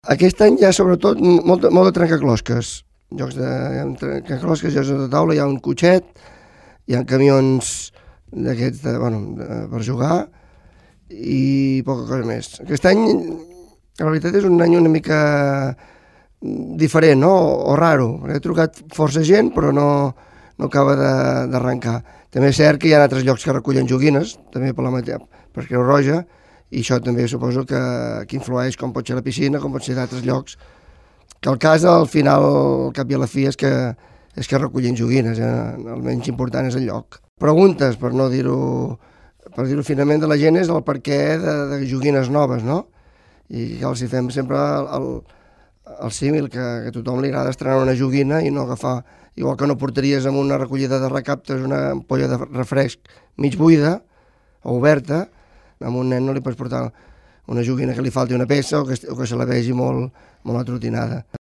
Aquest any hi ha sobretot molt de trencaclosques. Jocs de trencaclosques, jocs de taula, hi ha un cotxet, hi ha camions d'aquests per jugar i poca cosa més. Aquest any, la veritat, és un any una mica diferent, no? O raro. He trucat força gent, però no acaba d'arrencar. També és cert que hi ha altres llocs que recullen joguines, també per Creu Roja, i això també suposo que influeix, com pot ser la piscina, com pot ser d'altres llocs. Que el cas, al final, al cap i a la fi, és que recullin joguines, el menys important és el lloc. Preguntes, per no dir-ho finament, de la gent és el perquè de joguines noves, no? I que els hi fem sempre el símil, que a tothom li agrada estrenar una joguina i no agafar, igual que no portaries amb una recollida de recaptes una ampolla de refresc mig buida o oberta, a un nen no li pots portar una joguina que li falti una peça o que se la vegi molt atrotinada.